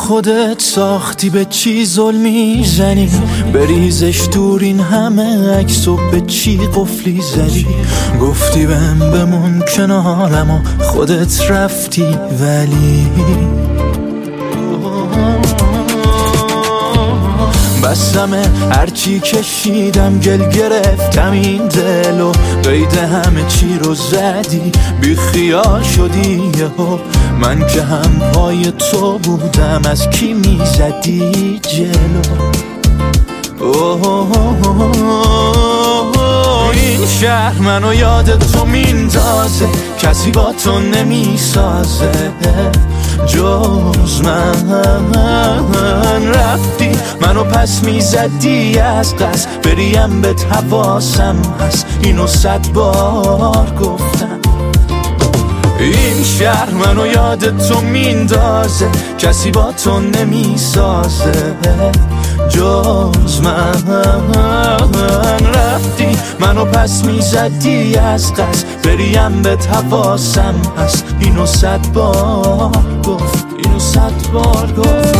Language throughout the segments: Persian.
خودت ساختی به چی ظلمی زنی، بریزش دور این همه عکس و به چی قفلی زدی. گفتی بهم بمون کنارم و خودت رفتی ولی بسمه هرچی کشیدم گل گرفتم این دل و قید همه چی رو زدی. بی خیال شدی یهو من که هم پای تو بودم از کی میزدی جلو. این شهر منو یاد تو میندازه، کسی با تو نمیسازه جز من. رفتی منو پس میزدی از قصد، بریم به حواسم هست اینو 100 بار گفتم. این شهر منو یاد تو میندازه، کسی با تو نمیسازه جز من. رفتی منو پس میزدی از قصد، بریم به حواسم هست اینو 100 بار گفت، اینو 100 بار گفت.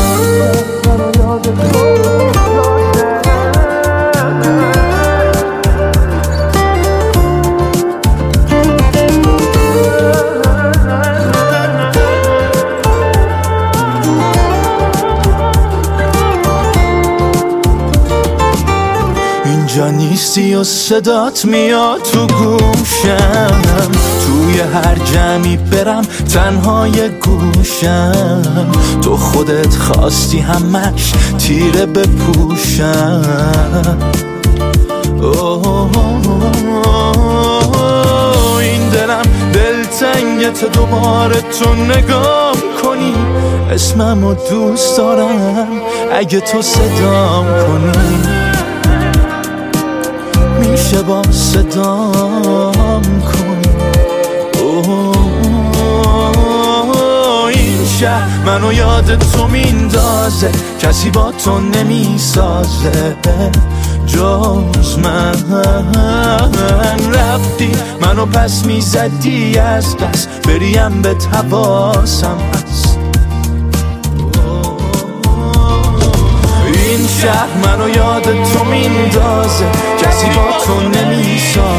اینجا نیستی و صدات میاد تو گوشم، توی هر جمعی برم تنهای گوشم. تو خودت خواستی همش تیره بپوشم. این دلم دلتنگت دوباره تو نگام کنی، اسممو دوست دارم اگه تو صدام کنی. میشه با صدام کنی. این شهر منو یاد تو میندازه، کسی با تو نمیسازه جز من. رفتی منو پس میزدی از قصد، بریم به حواسم هست. این شهر منو یاد تو میندازه، کسی با تو نمیسازه